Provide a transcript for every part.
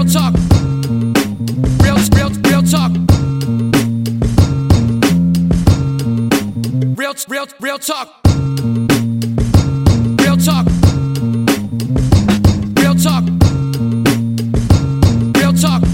real talk. Real talk. Real talk. Real talk. Real talk. Real talk.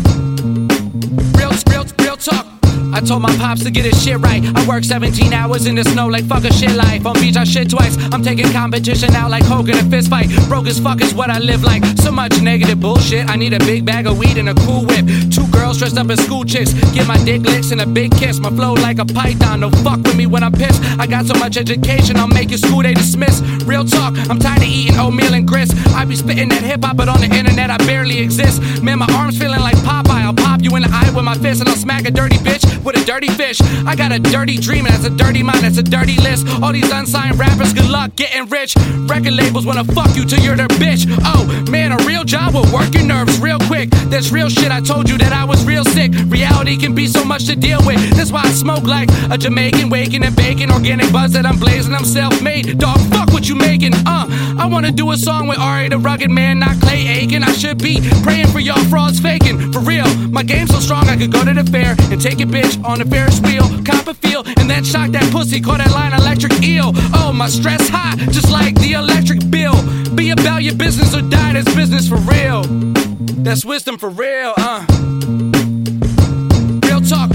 Real talk. I told my pops to get his shit right. I work 17 hours in the snow like fuck a shit life. On beach I shit twice. I'm taking competition out like Hogan in a fist fight. Broke as fuck is what I live like. So much negative bullshit. I need a big bag of weed and a cool whip. 2 girls dressed up as school chicks. Get my dick licks and a big kiss. My flow like a python. No fuck with me when I'm pissed. I got so much education I'll make your school day dismiss. Real talk. I'm tired of eating oatmeal and grits. I be spitting that hip hop but on the internet I barely exist. Man, my arms feeling like Popeye. I'll pop you in the eye with my fist and I'll smack a dirty bitch with a dirty fish. I got a dirty dream and that's a dirty mind, that's a dirty list. All these unsigned rappers, good luck getting rich. Record labels wanna fuck you till you're their bitch. Oh man, a real job will work your nerves real quick. That's real shit, I told you that I was real sick. Reality can be so much to deal with. That's why I smoke like a Jamaican, waking and baking. Organic buzz that I'm blazing, I'm self-made. Dog, fuck what you making, I wanna do a song with Ari the Rugged Man, not Clay Aiken. I should be praying for y'all frauds faking. For real, my game's so strong I could go to the fair and take a bitch on the Ferris wheel, cop a feel, and then shock that pussy, call that line electric eel. Oh, my stress high, just like the electric bill. Be about your business or die, that's business for real. That's wisdom for real, Real talk.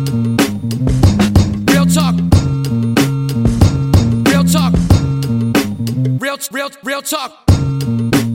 Real talk. Real talk. Real talk.